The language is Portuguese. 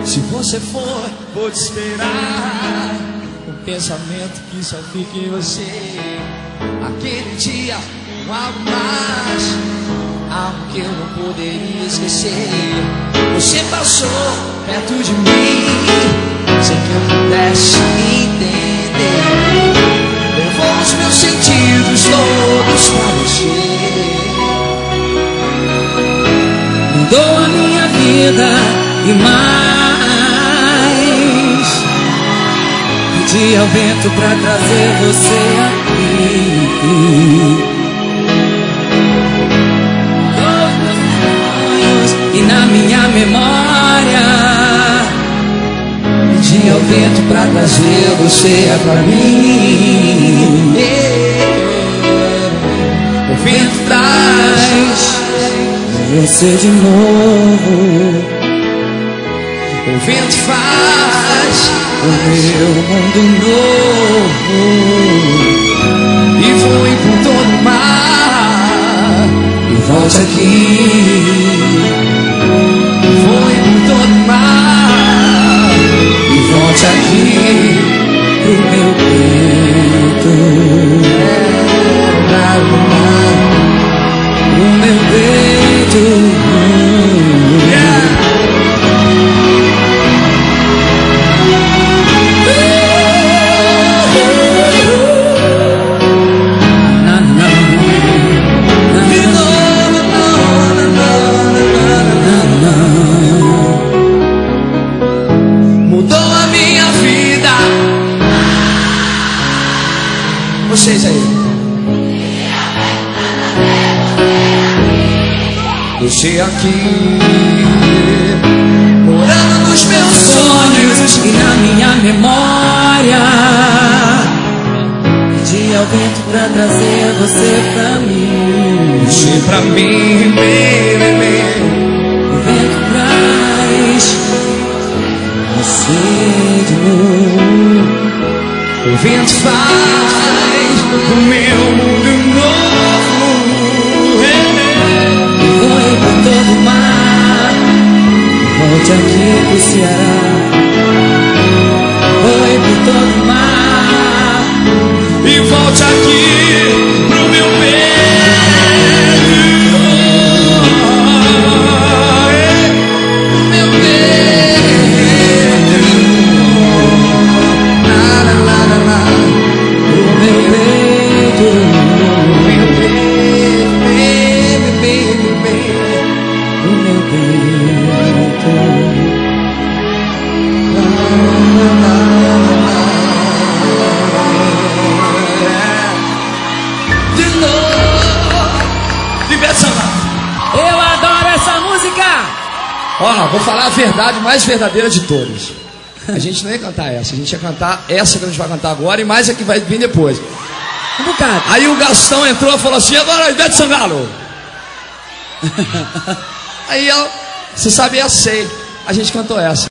Se você for, vou te esperar. Um pensamento que só fica em você. Aquele dia, algo mais, algo que eu não poderia esquecer. Você passou perto de mim, sem que eu pudesse entender. Levou os meus sentidos todos pra você. Mudou a minha vida e mais. Pedi ao vento pra trazer você aqui. E na minha memória, pedi ao vento pra trazer você pra mim. O vento traz você de novo. O vento faz o meu mundo novo. E voe por todo o mar e volte aqui. Voe por todo o mar e volte aqui pro meu peito. Pro meu peito. Vocês aí. Você aqui, morando nos meus sonhos e na minha memória. Pedi ao vento pra trazer você pra mim. Você pra mim, baby. O vento traz você de novo. O vento faz o meu mundo novo. E voe por todo o mar, volte aqui pro Ceará. Voe por todo o mar e volte aqui pro meu peito. Meu peito. Meu peito, meu peito, o meu peito. De novo, diversão. Eu adoro essa música. Ó, vou falar a verdade mais verdadeira de todas. A gente não ia cantar essa, a gente ia cantar essa que a gente vai cantar agora e mais a que vai vir depois. Um bocado. Aí o Gastão entrou e falou assim: agora Ivete Sangalo. Aí você sabe, eu sei. A gente cantou essa.